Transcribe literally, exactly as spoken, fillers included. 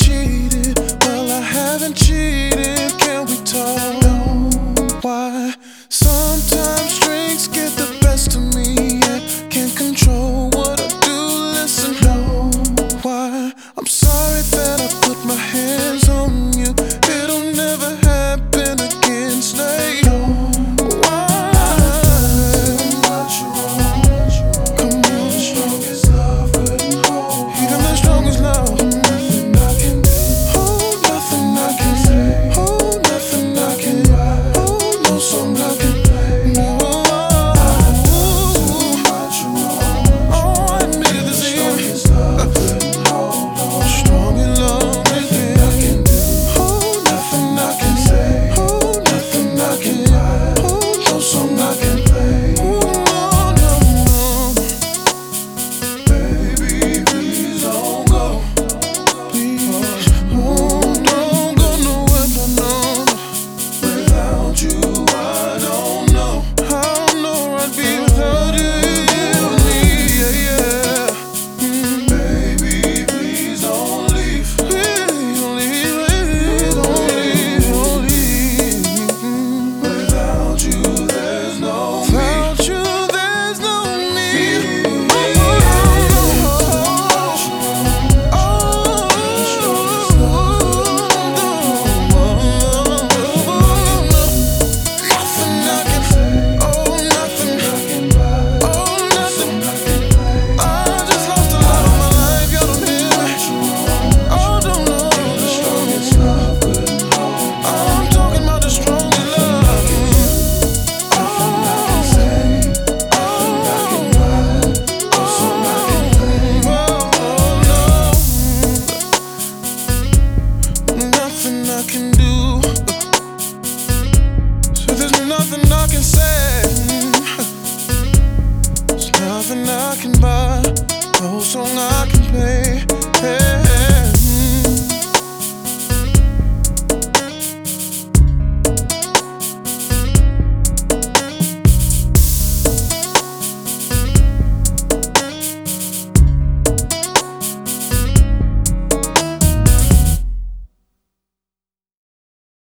cheated. Well, I haven't cheated. Can we talk? No. Why? Sometimes drinks get the best of me. I can't control what I do. Listen, no. Why? I'm sorry that I put my hands on you. It'll never happen again. Stay. Nothing I can say, there's nothing I can buy, no song I can play.